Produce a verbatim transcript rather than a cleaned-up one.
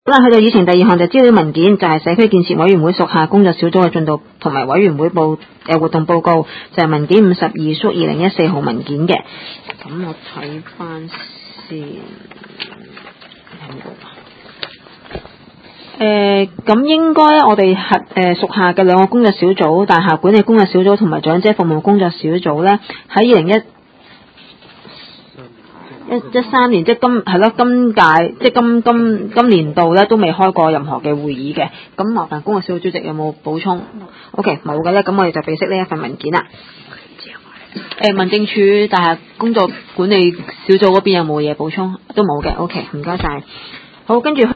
好啦，去到議程第二項就資料文件，就係、是、社區建設委員會屬下工作小組嘅進度同埋委員會報誒活動報告，就係、是、文件五十二縮二零一四號文件嘅。咁我睇翻先，誒咁應該我哋核誒屬下嘅兩個工作小組，大廈管理工作小組同埋長者服務工作小組咧，喺二零一一一三年，即係今係咯，今屆即係今今今年度咧都未開過任何嘅會議嘅。咁麻煩工作小組主席有冇補充 ？OK， 冇嘅咧，咁我哋就備悉呢一份文件啦。誒、呃，民政處大廈工作管理小組嗰邊有冇嘢補充？都冇嘅。OK， 唔該晒。好，跟住。